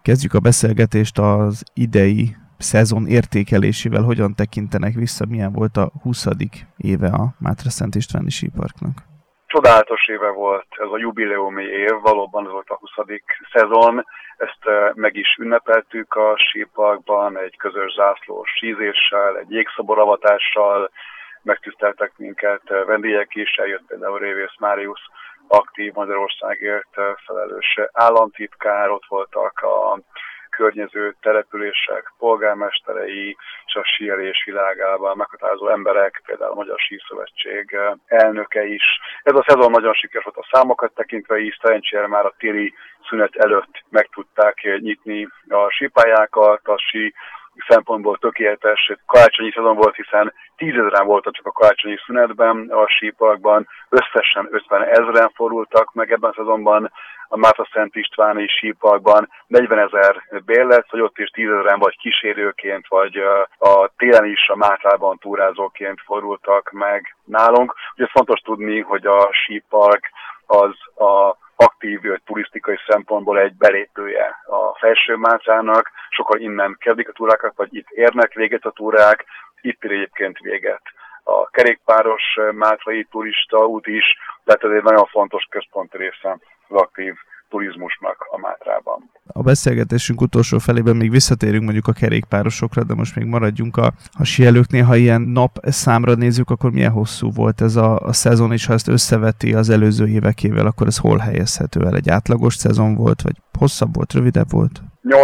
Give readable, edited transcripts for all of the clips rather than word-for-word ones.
Kezdjük a beszélgetést az idei szezon értékelésével. Hogyan tekintenek vissza, milyen volt a 20. éve a Mátra-Szent Istváni Síparknak? Csodálatos éve volt ez a jubileumi év, valóban ez volt a 20. szezon. Ezt meg is ünnepeltük a síparkban egy közös zászlós sízéssel, egy jégszoboravatással, megtiszteltek minket vendégek is, eljött például Révész Máriusz, aktív Magyarországért felelős államtitkár, ott voltak a környező települések polgármesterei és a síelés világában meghatározó emberek, például a Magyar Síszövetség elnöke is. Ez a szezon nagyon sikeres volt a számokat tekintve is, szerencsére már a téli szünet előtt meg tudták nyitni a sípályákat, a sí szempontból tökéletes karácsonyi szezon volt, hiszen 10 000-en voltak csak a karácsonyi szünetben a síparkban, összesen 50 000-en fordultak meg ebben a szezonban, a Mátra-Szent Istváni síparkban 40 000 bérlet, vagy ott is 10 000-en vagy kísérőként, vagy a télen is a Mátrában túrázóként fordultak meg nálunk. Ugye fontos tudni, hogy a sípark az a aktív turisztikai szempontból egy belépője a Felső-Mátrának, sokan innen kezdik a túrákat, vagy itt érnek véget a túrák, itt ér egyébként véget a kerékpáros mátrai turista út is, tehát ez egy nagyon fontos központi része az aktív turizmusnak a Mátrában. A beszélgetésünk utolsó felében még visszatérünk mondjuk a kerékpárosokra, de most még maradjunk a síelőknél. Ha ilyen napszámra nézzük, akkor milyen hosszú volt ez a szezon, és ha ezt összeveti az előző évekével, akkor ez hol helyezhető el? Egy átlagos szezon volt, vagy hosszabb volt, rövidebb volt?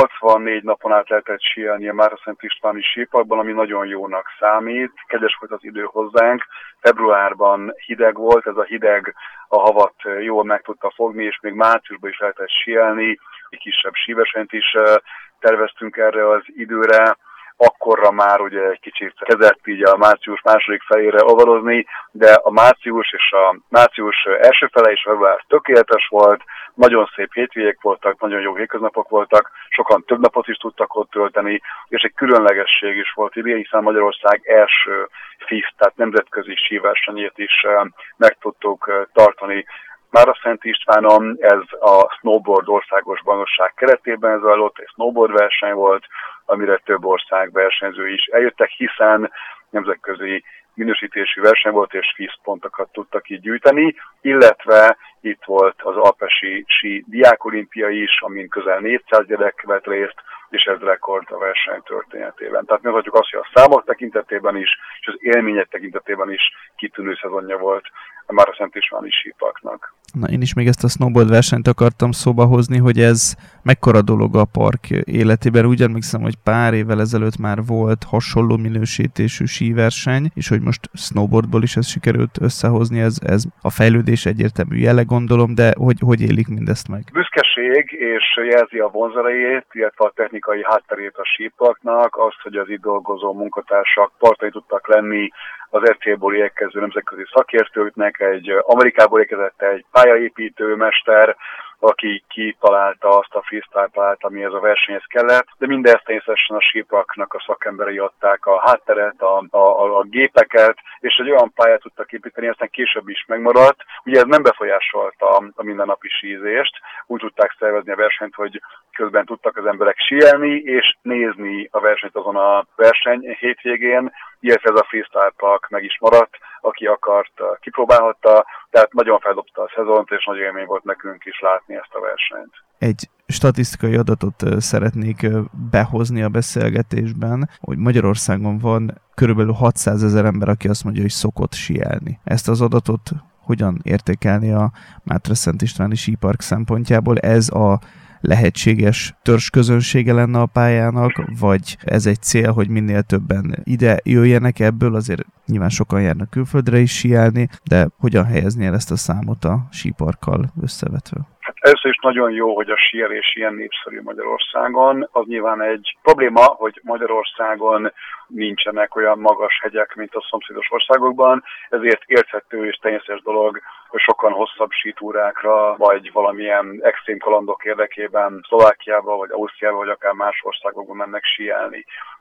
84 napon át lehetett síelni a Mátra-Szent Istváni síparkban, ami nagyon jónak számít. Kedves volt az idő hozzánk. Februárban hideg volt, ez a hideg a havat jól meg tudta fogni, és még márciusban is lehetett síelni. Egy kisebb síversenyt is terveztünk erre az időre. Akkorra már ugye egy kicsit kezdett így a március második felére avarozni, de a március és a március első fele és február tökéletes volt, nagyon szép hétvégék voltak, nagyon jó hétköznapok voltak, sokan több napot is tudtak ott tölteni, és egy különlegesség is volt idén, hiszen Magyarország első FIS, tehát nemzetközi síversenyét is meg tudtuk tartani. Mátra-Szent Istvánon ez a snowboard országos bajnokság keretében zajlott, egy snowboard verseny volt, amire több ország versenyző is eljöttek, hiszen nemzetközi minősítésű verseny volt, és FIS pontokat tudtak így gyűjteni, illetve itt volt az alpesi sí diákolimpia is, amin közel 400 gyerek vett részt, és ez rekord a verseny történetében. Tehát meghatjuk azt, hogy a számok tekintetében is, és az élmények tekintetében is kitűnő szezonja volt a Mátra-Szent Istváni síparknak. Na, én is még ezt a snowboard versenyt akartam szóba hozni, hogy ez mekkora dolog a park életében. Úgy emlékszem, hogy pár évvel ezelőtt már volt hasonló minősítésű síverseny, és hogy most snowboardból is ez sikerült összehozni, ez a fejlődés egyértelmű jele, gondolom, de hogy élik mindezt meg? Büszkeség, és jelzi a vonzerejét, illetve a technikai hátterét a síparknak, azt, hogy az itt dolgozó munkatársak partneri tudtak lenni az RC-ból érkező nemzetközi szakértőknek, egy Amerikából érkezett egy pályaépítő mester, aki kitalálta azt a freestyle-t, ami ez a versenyhez kellett, de mindezt természetesen a síparknak a szakemberei adták a hátteret, a gépeket, és egy olyan pályát tudtak építeni, aztán később is megmaradt. Ugye ez nem befolyásolta a mindennapi sízést, úgy tudták szervezni a versenyt, hogy közben tudtak az emberek síelni, és nézni a versenyt azon a verseny hétvégén, illetve ez a freestyle park meg is maradt, aki akart, kipróbálhatta, tehát nagyon feldobta a szezont, és nagy élmény volt nekünk is látni ezt a versenyt. Egy statisztikai adatot szeretnék behozni a beszélgetésben, hogy Magyarországon van körülbelül 600 000 ember, aki azt mondja, hogy szokott síelni. Ezt az adatot hogyan értékelni a Mátra-Szent Istváni sípark szempontjából? Ez a lehetséges törzsközönsége lenne a pályának, vagy ez egy cél, hogy minél többen ide jöjjenek ebből, azért nyilván sokan járnak külföldre is síelni, de hogyan helyezni el ezt a számot a síparkkal összevetve? Először is nagyon jó, hogy a síelés ilyen népszerű Magyarországon. Az nyilván egy probléma, hogy Magyarországon nincsenek olyan magas hegyek, mint a szomszédos országokban, ezért érthető és természetes dolog, hogy sokan hosszabb sítúrákra, vagy valamilyen extrém kalandok érdekében Szlovákiába, vagy Ausztriába, vagy akár más országokban mennek síelni.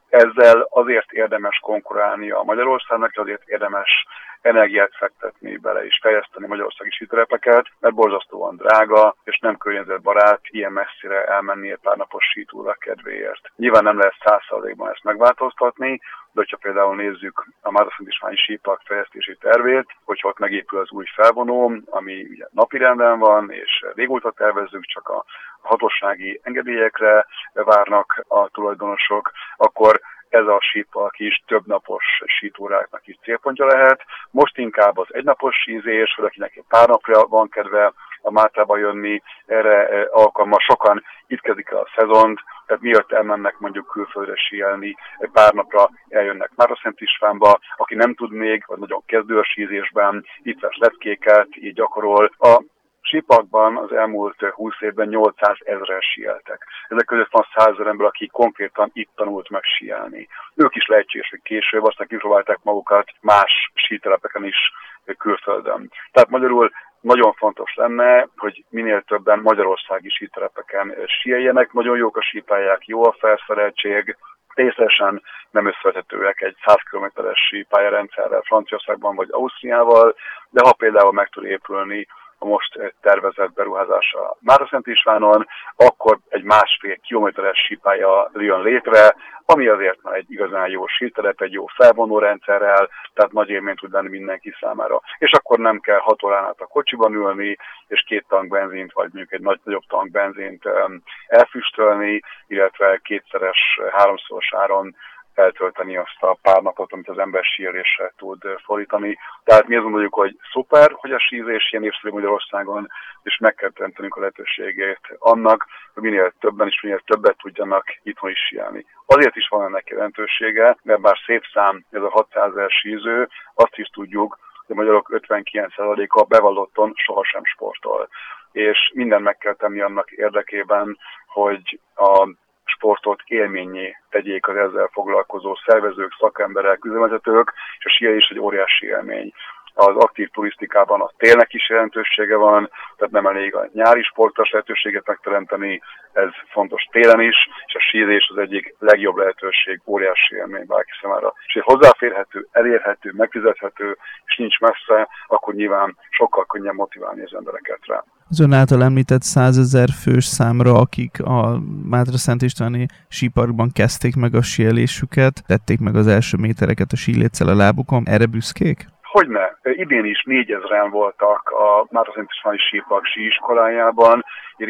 Ezzel azért érdemes konkurálni a Magyarországnak, azért érdemes energiát fektetni bele és fejleszteni magyarországi síterepeket, mert borzasztóan drága és nem környezetbarát ilyen messzire elmenni egy pár napos sítúra kedvéért. Nyilván nem lehet 100%-ban ezt megváltoztatni, de hogyha például nézzük a Mátraszentistváni sípark fejlesztési tervét, hogyha ott megépül az új felvonó, ami ugye napirenden van, és régóta tervezzük, csak a hatósági engedélyekre várnak a tulajdonosok, akkor ez a sípark is több napos sítúráknak is célpontja lehet. Most inkább az egynapos sízés, vagy akinek egy pár napra van kedve a Mátrába jönni, erre alkalmas. Sokan itt kezdik el a szezont, tehát miatt elmennek mondjuk külföldre síelni, egy pár napra eljönnek Mátraszent Istvánba, aki nem tud még, vagy nagyon kezdő a sízésben, itt vesz leckéket, így gyakorol. A síparkban az elmúlt 20 évben 800 000-en síeltek. Ezek között van 100 000 ember, aki konkrétan itt tanult meg síelni. Ők is lehetséges, hogy később aztán kipróbálták magukat más sítelepeken is külföldön. Tehát magyarul nagyon fontos lenne, hogy minél többen magyarországi sítelepeken síeljenek. Nagyon jók a sípályák, jó a felszereltség, részletesen nem összevethetőek egy 100 km-es sípályarendszerrel Franciaországban vagy Ausztriával, de ha például meg tud épülni a most tervezett beruházása Mátraszent Istvánon, akkor egy 1,5 kilométeres sípálya jön létre, ami azért már egy igazán jó sítelep, egy jó felvonó rendszerrel, tehát nagy élmény tud lenni mindenki számára. És akkor nem kell 6 órán át a kocsiban ülni, és 2 tank benzint, vagy mondjuk egy nagyobb tank benzint elfüstölni, illetve 2-szeres, 3-szoros áron eltölteni azt a pár napot, amit az ember síelésre tud fordítani. Tehát mi azt gondoljuk, hogy szuper, hogy a sízés ilyen népszerű Magyarországon, és meg kell teremtenünk a lehetőségét annak, hogy minél többen és minél többet tudjanak itthon is síelni. Azért is van ennek jelentősége, mert bár szép szám ez a 600 000 síző, azt is tudjuk, hogy a magyarok 59%-a bevallottan sohasem sportol. És mindent meg kell tenni annak érdekében, hogy a sportot élménnyé tegyék az ezzel foglalkozó szervezők, szakemberek, üzemeltetők, és a síelés egy óriási élmény. Az aktív turisztikában a télnek is jelentősége van, tehát nem elég a nyári sportos lehetőséget megteremteni, ez fontos télen is, és a sízés az egyik legjobb lehetőség, óriási élmény bárki számára. És hogy hozzáférhető, elérhető, megfizethető, és nincs messze, akkor nyilván sokkal könnyebb motiválni az embereket rá. Az ön által említett 100 000 fős számra, akik a Mátraszent Istváni síparkban kezdték meg a síelésüket, tették meg az első métereket a síléccel a lábukon, erre büszkék? Hogyne. Idén is 4000-en voltak a Mátraszent Istváni sípark síiskolájában.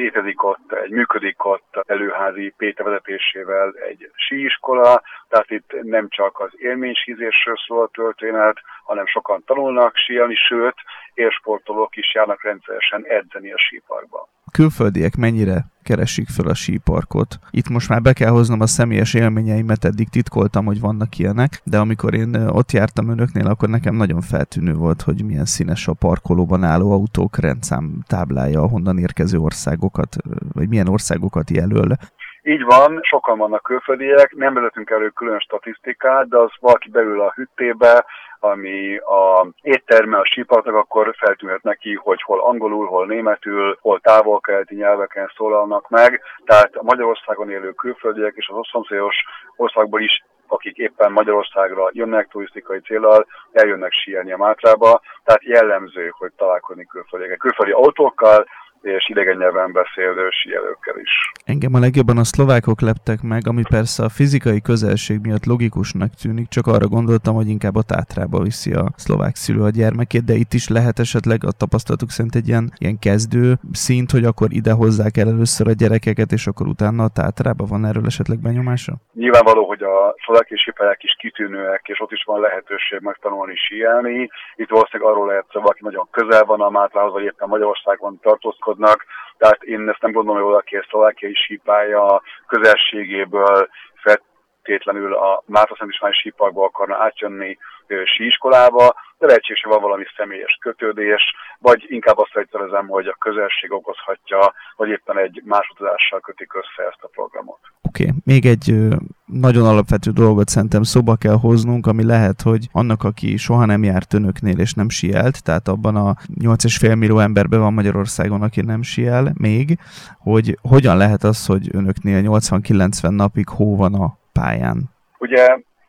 Működik ott előházi Péter vezetésével egy síiskola, tehát itt nem csak az élménysízésről szól a történet, hanem sokan tanulnak síelni, sőt, élsportolók is járnak rendszeresen edzeni a síparkba. A külföldiek mennyire keresik fel a síparkot? Itt most már be kell hoznom a személyes élményeimet, eddig titkoltam, hogy vannak ilyenek, de amikor én ott jártam önöknél, akkor nekem nagyon feltűnő volt, hogy milyen színes a parkolóban álló autók rendszám táblája, ahonnan érkező országokat, vagy milyen országokat jelöl. Így van, sokan vannak külföldiek, nem vezetünk elő külön statisztikát, de az valaki beül a hüttébe, ami a étterme a síparknak, akkor feltűnhet neki, hogy hol angolul, hol németül, hol távol-keleti nyelveken szólalnak meg. Tehát a Magyarországon élő külföldiek és az szomszédos országból is, akik éppen Magyarországra jönnek turisztikai céllal, eljönnek síelni a Mátrába. Tehát jellemző, hogy találkozni külföldi autókkal, és idegen nyelven beszélő síelőkkel is. Engem a legjobban a szlovákok leptek meg, ami persze a fizikai közelség miatt logikusnak tűnik, csak arra gondoltam, hogy inkább a Tátrába viszi a szlovák szülő a gyermekét, de itt is lehet esetleg a tapasztalatuk szerint egy ilyen kezdő szint, hogy akkor ide hozzák el először a gyerekeket, és akkor utána a Tátrába. Van erről esetleg benyomása? Nyilvánvaló, hogy a szlovák sípályák is kitűnőek, és ott is van lehetőség megtanulni síelni. Itt valószínűleg arról lehet, hogy valaki nagyon közel van a Mátrához, vagy éppen Magyarországon tartózkodnak. Tehát én ezt nem gondolom, hogy valaki a szlovákiai sípálya közelségéből feltétlenül a Mátraszent Istváni síparkba akarna átjönni síiskolába, de lehetséges, hogy van valami személyes kötődés, vagy inkább azt egyszerűen, hogy a közelség okozhatja, vagy éppen egy más utazással kötik össze ezt a programot. Oké. Még egy nagyon alapvető dolgot szerintem szóba kell hoznunk, ami lehet, hogy annak, aki soha nem járt önöknél és nem sielt, tehát abban a 8,5 millió emberben van Magyarországon, aki nem siel még, hogy hogyan lehet az, hogy önöknél 80-90 napig hó van a pályán? Ugye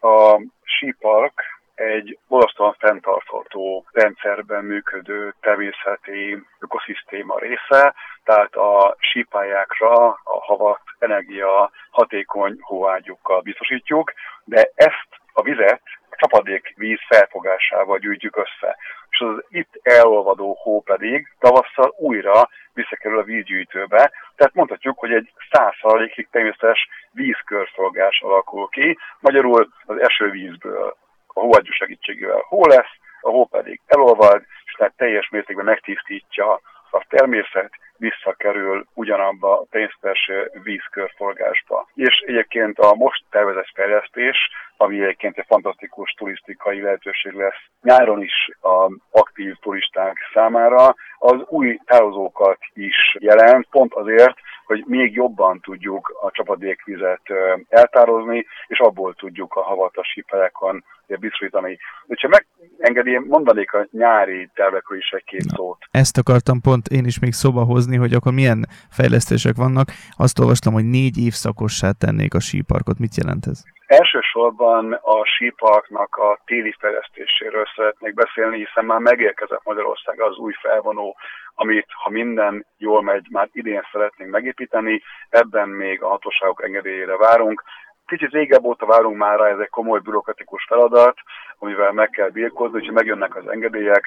a sípark egy borzasztóan fenntartható rendszerben működő természeti ökoszisztéma része, tehát a sípályákra a havat energia hatékony hóágyúkkal biztosítjuk, de ezt a vizet csapadékvíz felfogásával gyűjtjük össze. És az itt elolvadó hó pedig tavasszal újra visszakerül a vízgyűjtőbe, tehát mondhatjuk, hogy egy 100%-ig természetes vízkörforgás alakul ki, magyarul az esővízből a hóágyú segítségével hó lesz, a hó pedig elolvad, és tehát teljes mértékben megtisztítja a természet, visszakerül ugyanabba a természetes vízkörforgásba. És egyébként a most tervezett fejlesztés, ami egyébként egy fantasztikus turisztikai lehetőség lesz nyáron is az aktív turisták számára, az új tározókat is jelent, pont azért, hogy még jobban tudjuk a csapadékvizet eltározni, és abból tudjuk a havat a sípályákon biztosítani. Ha megengedi, mondanék a nyári tervekről is egy-két szót. Ezt akartam pont én is még szóba hozni, hogy akkor milyen fejlesztések vannak. Azt olvastam, hogy 4 évszakossá tennék a síparkot. Mit jelent ez? Elsősorban a síparknak a téli fejlesztéséről szeretnék beszélni, hiszen már megérkezett Magyarországra az új felvonó, amit, ha minden jól megy, már idén szeretnénk megépíteni, ebben még a hatóságok engedélyére várunk. Kicsit régebb óta várunk már rá, ez egy komoly bürokratikus feladat, amivel meg kell birkózni, hogyha megjönnek az engedélyek,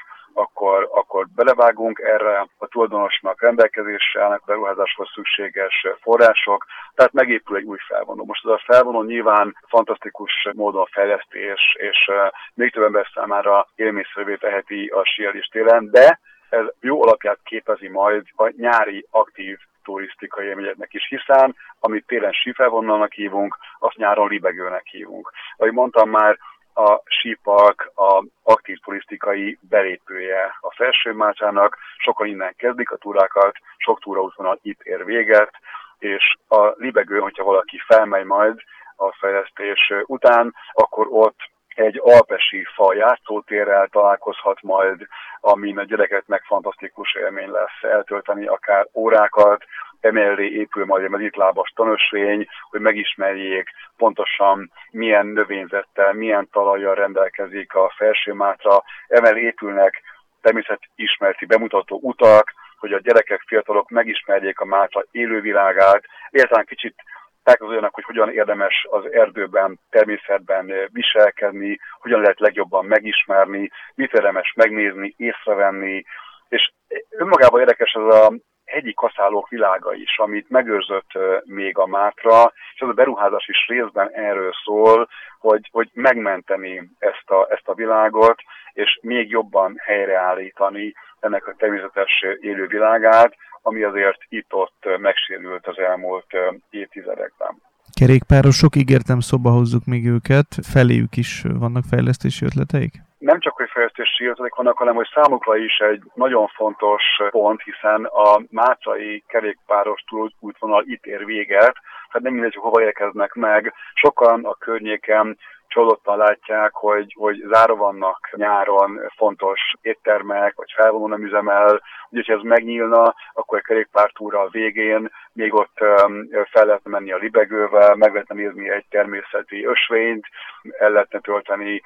akkor belevágunk erre, a tulajdonosnak rendelkezésre állnak a beruházáshoz szükséges források, tehát megépül egy új felvonó. Most ez a felvonó nyilván fantasztikus módon fejlesztés, és még több ember számára élményszerűvé teheti a síelést télen, de ez jó alapját képezi majd a nyári aktív turisztikai élményeknek is, hiszen amit télen sífelvonalnak hívunk, azt nyáron libegőnek hívunk. Ahogy mondtam már, a sípark a aktív turisztikai belépője a Felső-Mácsának, sokan innen kezdik a túrákat, sok túraútvonal itt ér véget, és a libegő, hogyha valaki felmegy majd a fejlesztés után, akkor ott egy alpesi fa játszótérrel találkozhat majd, amin a gyerekeknek fantasztikus élmény lesz eltölteni akár órákat, emellé épül majd egy mezitlábas tanösvény, hogy megismerjék pontosan milyen növényzettel, milyen talajjal rendelkezik a Felső-Mátra, emellé épülnek természetismereti bemutató utak, hogy a gyerekek, fiatalok megismerjék a Mátra élővilágát, egyáltalán kicsit tájékozódjanak, hogy hogyan érdemes az erdőben, természetben viselkedni, hogyan lehet legjobban megismerni, mit érdemes megnézni, észrevenni, és önmagában érdekes ez a hegyi kaszálók világa is, amit megőrzött még a Mátra, és ez a beruházás is részben erről szól, hogy megmenteni ezt a világot, és még jobban helyreállítani ennek a természetes élővilágát, ami azért itt-ott megsérült az elmúlt évtizedekben. Kerékpárosok, ígértem, szóba hozzuk még őket, feléjük is vannak fejlesztési ötleteik? Nem csak, hogy fejlesztési ötletek vannak, hanem hogy számukra is egy nagyon fontos pont, hiszen a mátrai kerékpáros útvonal itt ér véget, tehát nem mindegy, hova érkeznek meg. Sokan a környéken csalódottan látják, hogy zárva vannak nyáron fontos éttermek, vagy felvonó nem üzemel. Úgyhogy, ha ez megnyílna, akkor egy kerékpártúra a végén még ott fel lehetne menni a libegővel, meg lehetne nézni egy természeti ösvényt, el lehetne tölteni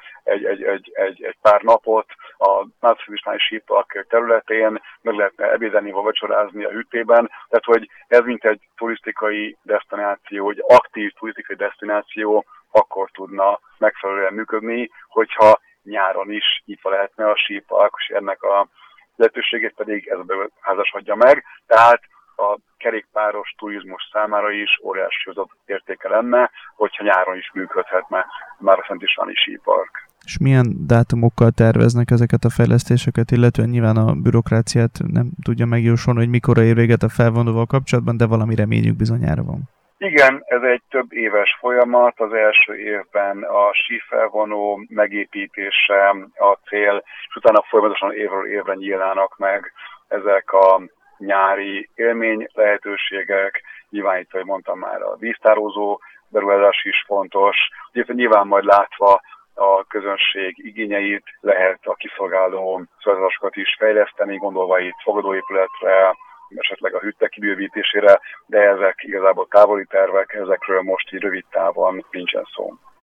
egy pár napot a Mátra-Kisnáli sípark területén, meg lehetne ebédelni vagy vacsorázni a hűtében. Tehát, hogy ez mint egy turisztikai desztináció, egy aktív turisztikai desztináció, akkor tudna megfelelően működni, hogyha nyáron is itt lehetne a sípark, és ennek a lehetőségét pedig ez a beruházás adja meg. Tehát a kerékpáros turizmus számára is óriási hozzáadott értéke lenne, hogyha nyáron is működhetne már a Szent Istváni sípark. És milyen dátumokkal terveznek ezeket a fejlesztéseket, illetve nyilván a bürokráciát nem tudja megjósolni, hogy mikor ér véget a felvonóval kapcsolatban, de valami reményük bizonyára van. Igen, ez egy több éves folyamat. Az első évben a sífelvonó megépítése a cél, és utána folyamatosan évről évre nyílnának meg ezek a nyári élmény lehetőségek. Nyilván itt, ahogy mondtam már, a víztározó beruházás is fontos. Nyilván majd látva a közönség igényeit lehet a kiszolgáló szolgáltatásokat is fejleszteni, gondolva itt fogadóépületre, esetleg a hüttek kibővítésére, de ezek igazából távoli tervek, ezekről most így rövid távon nincsen szó.